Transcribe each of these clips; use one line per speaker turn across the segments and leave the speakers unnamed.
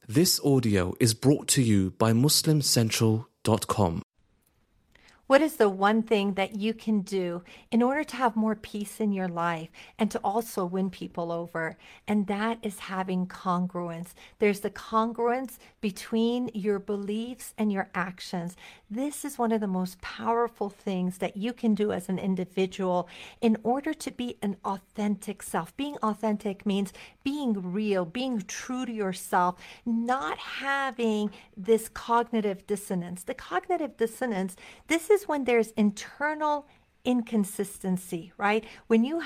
This audio is brought to you by MuslimCentral.com.
What is the one thing that you can do in order to have more peace in your life and to also win people over? And that is having congruence. There's the congruence between your beliefs and your actions. This is one of the most powerful things that you can do as an individual in order to be an authentic self. Being authentic means being real, being true to yourself, not having this cognitive dissonance. The cognitive dissonance, this is when there's internal inconsistency, right? When you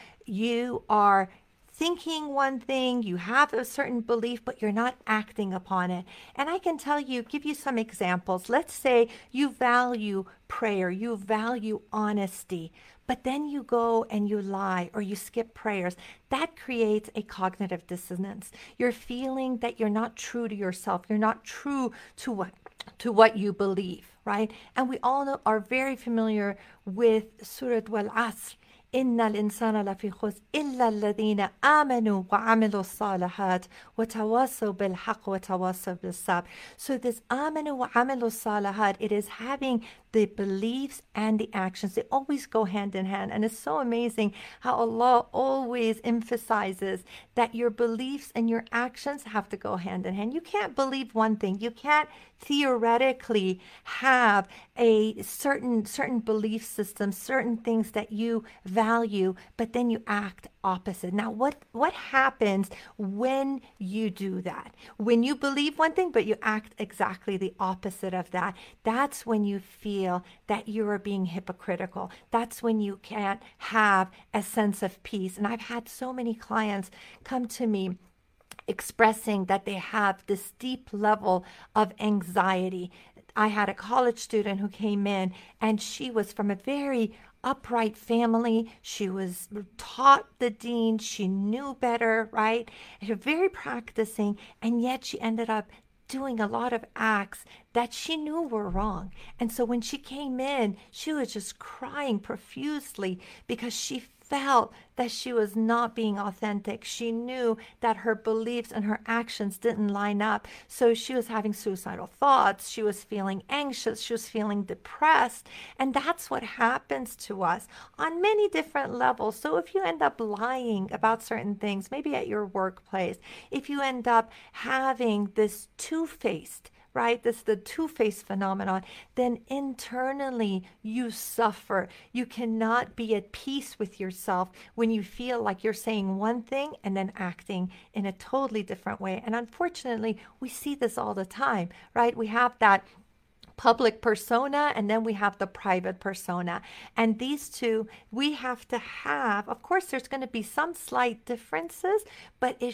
are thinking one thing, you have a certain belief, but you're not acting upon it. And I can give you some examples. Let's say you value prayer, you value honesty, but then you go and you lie or you skip prayers. That creates a cognitive dissonance. You're feeling that you're not true to yourself. You're not true to what you believe, right? And we all are very familiar with Surah Wal-Asr. إن الإنسان لفي خسر إلا الذين آمنوا وعملوا الصالحات وتواصوا بالحق وتواصوا بالصبر. So this آمنوا وعملوا الصالحات, it is having the beliefs and the actions. They always go hand in hand. And it's so amazing how Allah always emphasizes that your beliefs and your actions have to go hand in hand. You can't believe one thing. You can't theoretically have a certain belief system, certain things that you value, but then you act opposite. Now, what happens when you do that? When you believe one thing, but you act exactly the opposite of that, that's when you feel that you are being hypocritical. That's when you can't have a sense of peace. And I've had so many clients come to me expressing that they have this deep level of anxiety. I had a college student who came in, and she was from a very upright family. She was taught the deen. She knew better, right? She was very practicing, and yet she ended up doing a lot of acts that she knew were wrong. And so when she came in, she was just crying profusely because she felt that she was not being authentic. She knew that her beliefs and her actions didn't line up. So she was having suicidal thoughts. She was feeling anxious. She was feeling depressed. And that's what happens to us on many different levels. So if you end up lying about certain things, maybe at your workplace, if you end up having this two-faced, right? This is the two-faced phenomenon. Then internally you suffer. You cannot be at peace with yourself when you feel like you're saying one thing and then acting in a totally different way. And unfortunately, we see this all the time, right? We have that public persona, and then we have the private persona. And these two, we have to have, of course, there's going to be some slight differences, but there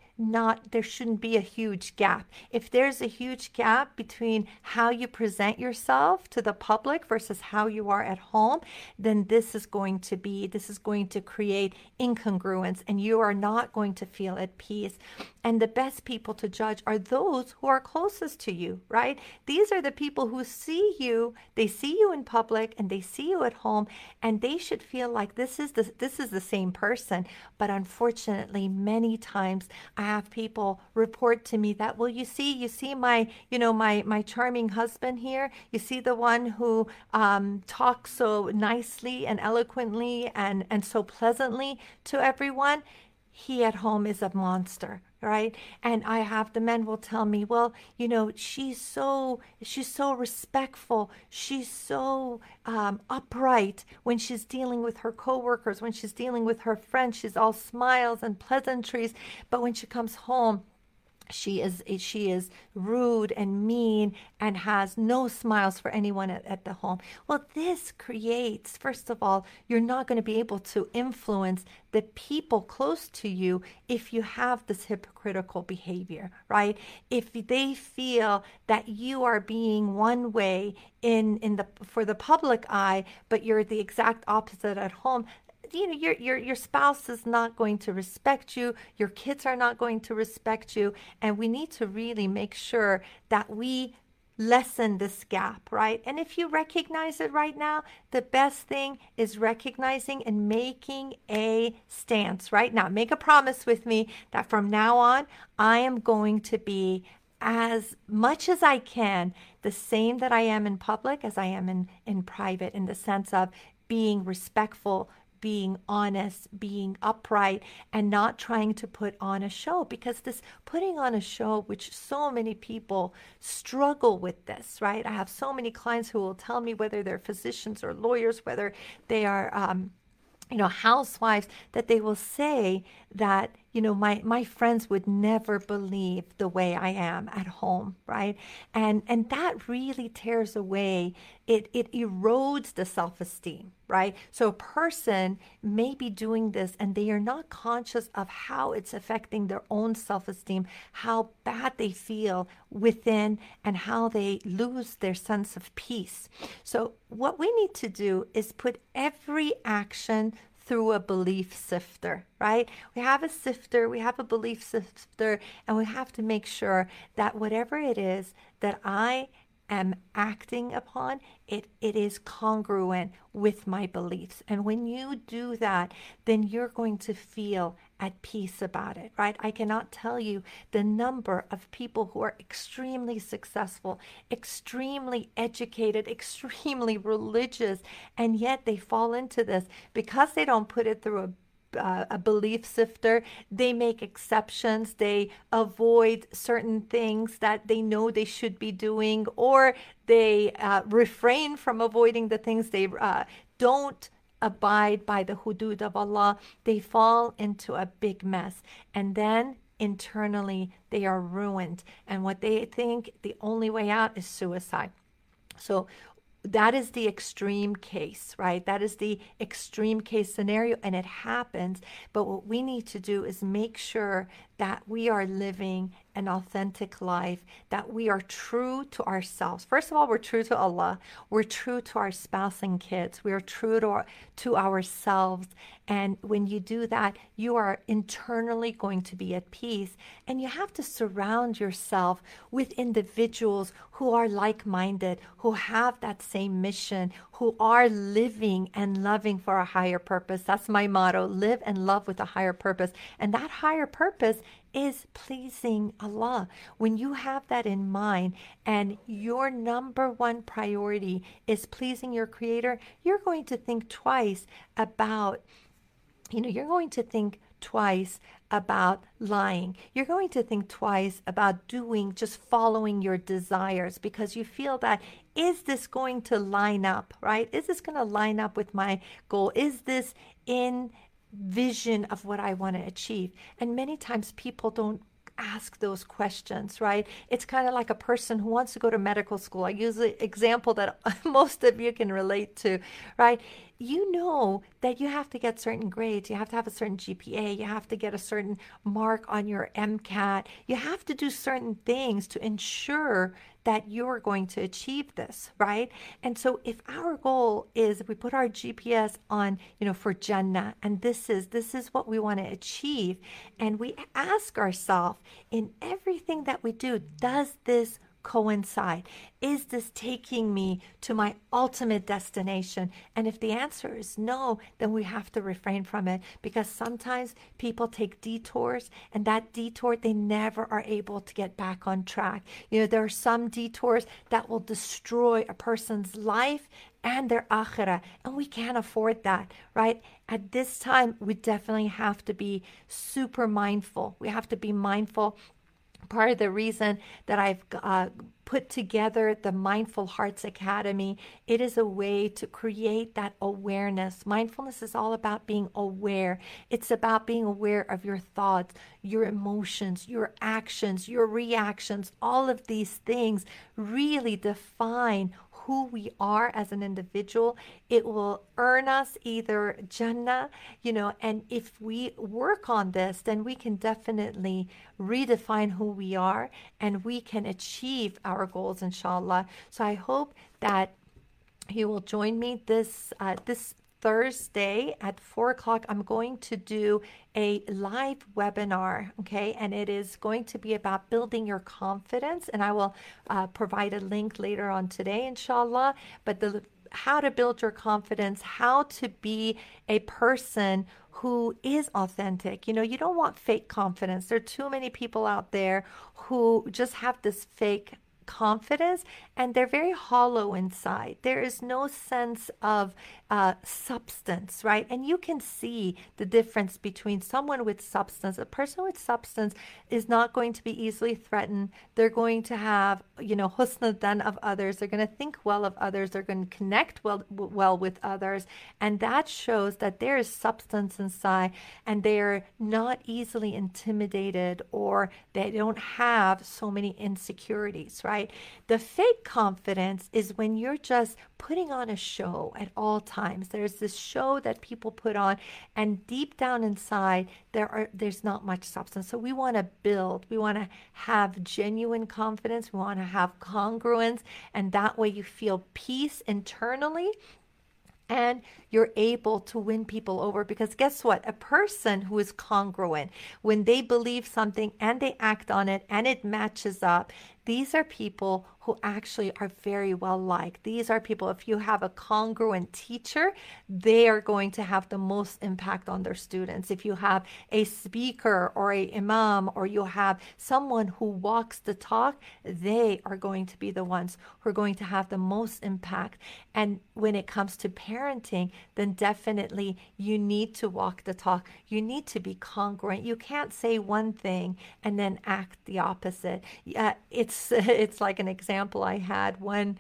shouldn't be a huge gap. If there's a huge gap between how you present yourself to the public versus how you are at home, then this is going to create incongruence, and you are not going to feel at peace. And the best people to judge are those who are closest to you, right? These are the people who see you, they see you in public and they see you at home, and they should feel like this is the same person. But unfortunately, many times I have people report to me that, well, you see my charming husband here, you see the one who talks so nicely and eloquently and so pleasantly to everyone. He at home is a monster, right? And I have the men will tell me, well, she's so respectful. She's so upright when she's dealing with her coworkers, when she's dealing with her friends. She's all smiles and pleasantries. But when she comes home, she is rude and mean and has no smiles for anyone at the home. Well, this creates, first of all, you're not going to be able to influence the people close to you if you have this hypocritical behavior, right? If they feel that you are being one way for the public eye, but you're the exact opposite at home, your spouse is not going to respect you. Your kids are not going to respect you. And we need to really make sure that we lessen this gap, right? And if you recognize it right now, the best thing is recognizing and making a stance right now. Make a promise with me that from now on, I am going to be as much as I can the same that I am in public as I am in private, in the sense of being respectful, being honest, being upright, and not trying to put on a show. Because this putting on a show, which so many people struggle with this, right? I have so many clients who will tell me, whether they're physicians or lawyers, whether they are housewives, that they will say that, my friends would never believe the way I am at home, right? And that really tears away, it erodes the self-esteem, right? So a person may be doing this and they are not conscious of how it's affecting their own self-esteem, how bad they feel within, and how they lose their sense of peace. So what we need to do is put every action through a belief sifter, right? We have a sifter, we have a belief sifter, and we have to make sure that whatever it is that I am acting upon, it is congruent with my beliefs. And when you do that, then you're going to feel at peace about it, right? I cannot tell you the number of people who are extremely successful, extremely educated, extremely religious, and yet they fall into this because they don't put it through a belief sifter. They make exceptions. They avoid certain things that they know they should be doing, or they refrain from avoiding the things they don't abide by the hudud of Allah. They fall into a big mess. And then internally, they are ruined. And what they think the only way out is suicide. So that is the extreme case, right? That is the extreme case scenario, and it happens. But what we need to do is make sure that we are living an authentic life, that we are true to ourselves. First of all, we're true to Allah. We're true to our spouse and kids. We are true to ourselves. And when you do that, you are internally going to be at peace. And you have to surround yourself with individuals who are like-minded, who have that same mission, who are living and loving for a higher purpose. That's my motto: live and love with a higher purpose. And that higher purpose is pleasing Allah. When you have that in mind and your number one priority is pleasing your Creator, you're going to think twice about, you're going to think twice about lying. You're going to think twice about just following your desires, because you feel that, is this going to line up, right? Is this going to line up with my goal? Is this in vision of what I want to achieve? And many times people don't ask those questions, right? It's kind of like a person who wants to go to medical school. I use the example that most of you can relate to, right? You know that you have to get certain grades. You have to have a certain GPA. You have to get a certain mark on your MCAT. You have to do certain things to ensure that you're going to achieve this, right? And so if our goal is, if we put our GPS on, for Jannah, and this is what we want to achieve, and we ask ourselves, in everything that we do, does this coincide? Is this taking me to my ultimate destination? And if the answer is no, then we have to refrain from it, because sometimes people take detours, and that detour, they never are able to get back on track. There are some detours that will destroy a person's life and their akhirah, and we can't afford that, right? At this time, we definitely have to be super mindful. We have to be mindful. Part of the reason that I've put together the Mindful Hearts Academy, it is a way to create that awareness. Mindfulness is all about being aware. It's about being aware of your thoughts, your emotions, your actions, your reactions. All of these things really define who we are as an individual. It will earn us either Jannah, and if we work on this, then we can definitely redefine who we are, and we can achieve our goals, inshallah. So I hope that you will join me this Thursday at 4 o'clock, I'm going to do a live webinar, okay? And it is going to be about building your confidence. And I will provide a link later on today, inshallah. But how to build your confidence, how to be a person who is authentic. You don't want fake confidence. There are too many people out there who just have this fake confidence and they're very hollow inside. There is no sense of substance, right? And you can see the difference between someone with substance. A person with substance is not going to be easily threatened. They're going to have, husn dhan of others. They're going to think well of others. They're going to connect well with others. And that shows that there is substance inside and they're not easily intimidated or they don't have so many insecurities, right? The fake confidence is when you're just putting on a show at all times. There's this show that people put on, and deep down inside, there's not much substance. So we want to build. We want to have genuine confidence. We want to have congruence, and that way you feel peace internally. And you're able to win people over because guess what? A person who is congruent, when they believe something and they act on it and it matches up, these are people who actually are very well liked. These are people, if you have a congruent teacher, they are going to have the most impact on their students. If you have a speaker or a imam, or you have someone who walks the talk, they are going to be the ones who are going to have the most impact. And when it comes to parenting, then definitely you need to walk the talk. You need to be congruent. You can't say one thing and then act the opposite. It's like an example I had. One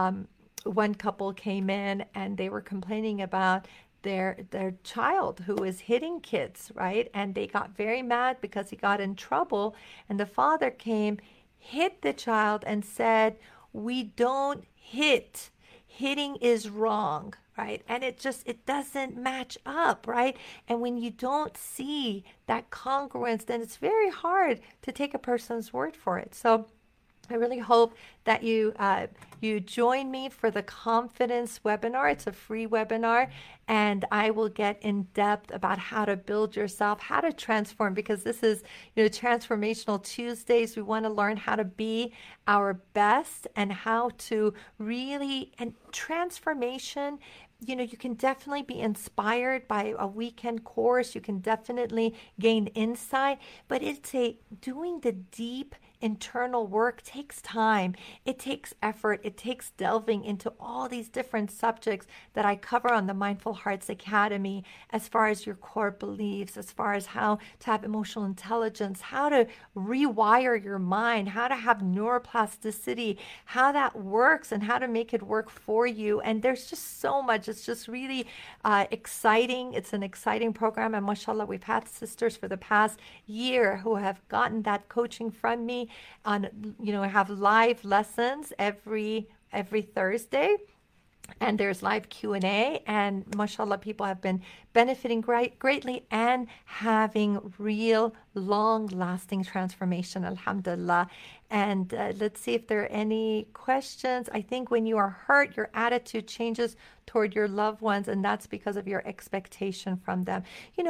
couple came in and they were complaining about their child who was hitting kids, right? And they got very mad because he got in trouble. And the father came, hit the child and said, "We don't hit. Hitting is wrong." Right? And it doesn't match up, right? And when you don't see that congruence, then it's very hard to take a person's word for it. So I really hope that you join me for the confidence webinar. It's a free webinar, and I will get in depth about how to build yourself, how to transform, because this is transformational Tuesdays. We want to learn how to be our best and how to really, and transformation. You can definitely be inspired by a weekend course. You can definitely gain insight, but doing the deep internal work takes time. It takes effort. It takes delving into all these different subjects that I cover on the Mindful Hearts Academy, as far as your core beliefs, as far as how to have emotional intelligence, how to rewire your mind, how to have neuroplasticity, how that works and how to make it work for you. And there's just so much. It's just really exciting. It's an exciting program. And mashallah, we've had sisters for the past year who have gotten that coaching from me. I have live lessons every Thursday, and there's live Q&A, and mashallah, people have been benefiting greatly and having real long-lasting transformation, alhamdulillah. And let's see if there are any questions. I think when you are hurt, your attitude changes toward your loved ones, and that's because of your expectation from them.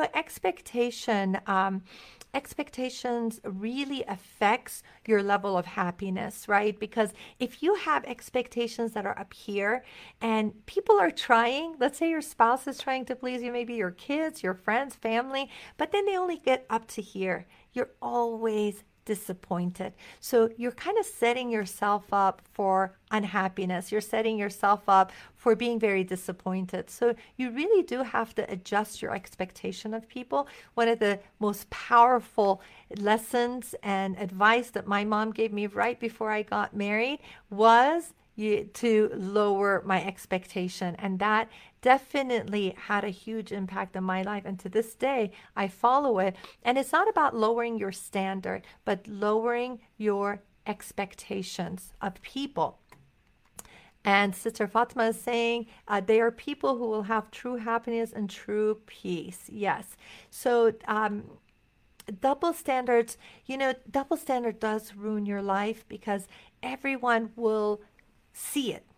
Expectations really affects your level of happiness, right? Because if you have expectations that are up here and people are trying, let's say your spouse is trying to please you, maybe your kids, your friends, family, but then they only get up to here, you're always disappointed. So you're kind of setting yourself up for unhappiness. You're setting yourself up for being very disappointed. So you really do have to adjust your expectation of people. One of the most powerful lessons and advice that my mom gave me right before I got married was to lower my expectation. And that definitely had a huge impact on my life. And to this day, I follow it. And it's not about lowering your standard, but lowering your expectations of people. And Sister Fatima is saying they are people who will have true happiness and true peace. Yes. So double standards, double standard does ruin your life because everyone will see it.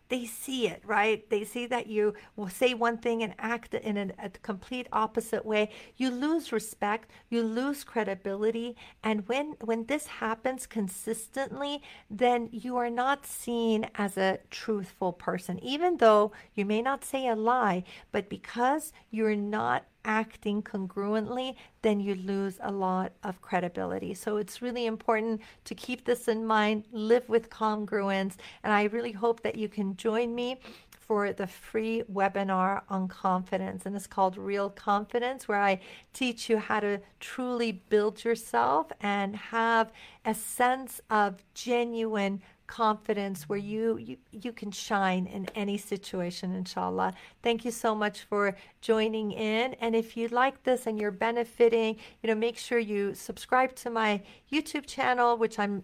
they see it, right? They see that you will say one thing and act in a complete opposite way. You lose respect, you lose credibility. And when this happens consistently, then you are not seen as a truthful person, even though you may not say a lie, but because you're not acting congruently, then you lose a lot of credibility. So it's really important to keep this in mind, live with congruence, and I really hope that you can join me for the free webinar on confidence. And it's called Real Confidence, where I teach you how to truly build yourself and have a sense of genuine confidence where you can shine in any situation, inshallah. Thank you so much for joining in. And if you like this and you're benefiting, make sure you subscribe to my YouTube channel, which I'm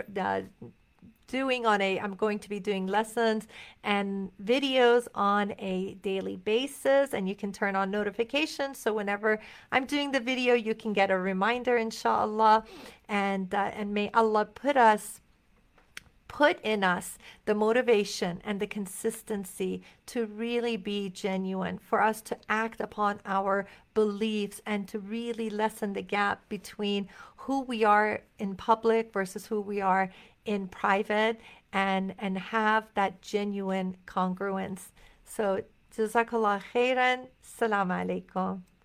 I'm going to be doing lessons and videos on a daily basis, and you can turn on notifications so whenever I'm doing the video you can get a reminder, inshallah. And may Allah put in us the motivation and the consistency to really be genuine, for us to act upon our beliefs and to really lessen the gap between who we are in public versus who we are in private, and have that genuine congruence. So, Jazakallah khairan. Assalamu alaikum.